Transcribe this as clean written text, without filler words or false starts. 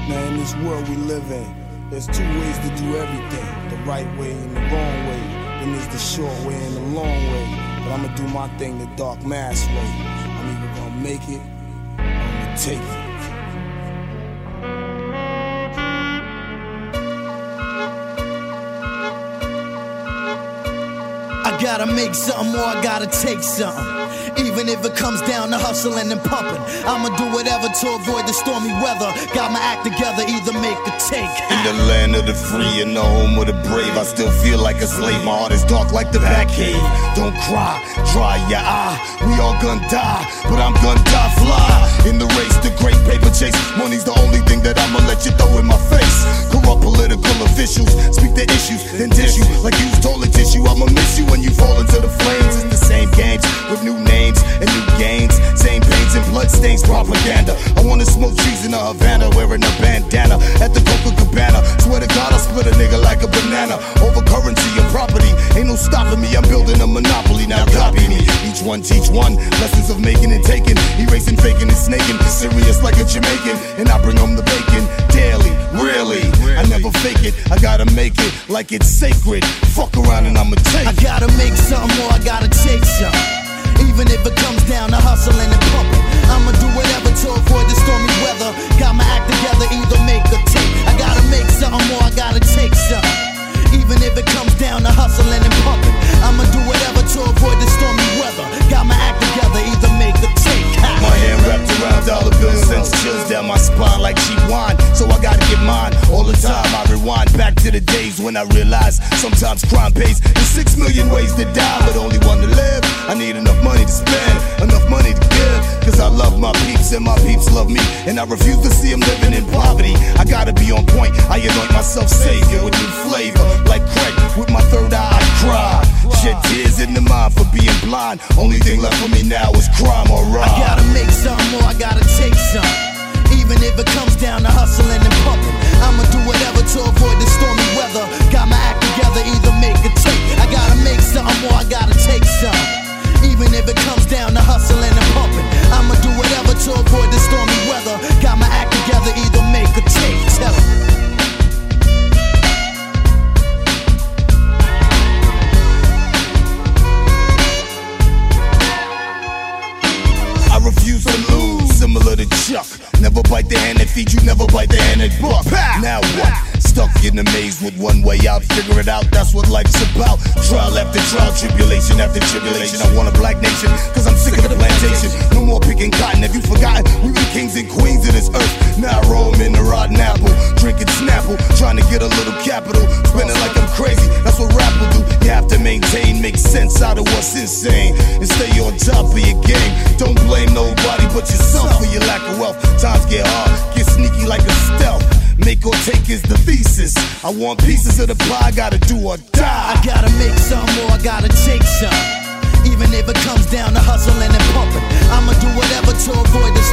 Now in this world we live in, there's two ways to do everything. The right way and the wrong way. Then there's the short way and the long way. But I'ma do my thing the dark mass way. I'm either gonna make it or I'm gonna take it. I gotta make something or I gotta take something. Even if it comes down to hustling and pumping, I'ma do whatever to avoid the stormy weather. Got my act together, either make or take. In the land of the free and the home of the brave, I still feel like a slave. My heart is dark like the Batcave. Don't cry, dry your eye. We all gonna die, but I'm gonna die fly. In the race, the great paper chase, money's the only thing that I'ma let you throw in my face. Corrupt political officials speak their issues, then dish you like used toilet tissue. I'ma miss you when you fall into the flames. It's the same games with new names and new gains, same pains and bloodstains, propaganda. I wanna smoke trees in a Havana, wearing a bandana at the Coca-Cabana. Swear to God, I'll split a nigga like a banana. Over currency and property, ain't no stopping me. I'm building a monopoly, now copy me. Each one teach one, lessons of making and taking, erasing, faking and snaking. Serious like a Jamaican, and I bring home the bacon daily. Really, I never fake it. I gotta make it like it's sacred. Fuck around and I'ma take it. I gotta make something or I gotta take something. Even if it comes down to hustling and pumping, I'ma do whatever to avoid the stormy weather. Got my act together, either make or take. I gotta make something or I gotta take something. Even if it comes down to hustling and pumping, I'ma do whatever to avoid the stormy weather. Got my act together, either make or take. My hand wrapped around dollar bills sends chills down my spine like cheap wine. So I gotta get mine all the time. I rewind back to the days when I realized sometimes crime pays. There's 6 million ways to die, but only one to live. I need enough money to spend, enough money to give. Cause I love my peeps and my peeps love me, and I refuse to see them living in poverty. I gotta be on point, I anoint myself savior with new flavor. Like Craig, with my third eye I cry. Shed tears in the mind for being blind. Only thing left for me now is crime or rob. I gotta make something or I gotta take something. Even if it comes down to hustling and pumping, I'ma do whatever to avoid the stormy weather. Got my act together, either make or take. I gotta make something or I gotta take something. Even if it comes down to hustling and pumping, I'ma do whatever to avoid the stormy weather. Got my act together, either make or take. Tell 'em. I refuse to lose, similar to Chuck. Never bite the hand that feeds you, never bite the hand that buck. Now what? Stuck in a maze with one way out, figure it out, that's what life's about. Trial after trial, tribulation after tribulation. I want a black nation, cause I'm sick of the plantation. No more picking cotton, have you forgotten? We were the kings and queens of this earth. Now I roll in the rotten apple, drinking Snapple, trying to get a little capital. Spending like I'm crazy, that's what rap will do. You have to maintain, make sense out of what's insane, and stay on top of your game. Don't blame nobody but yourself for your lack of wealth. Times get hard, get sneaky like a stealth. Make or take is the thesis. I want pieces of the pie, gotta do or die. I gotta make something or I gotta take some. Even if it comes down to hustling and pumping, I'ma do whatever to avoid the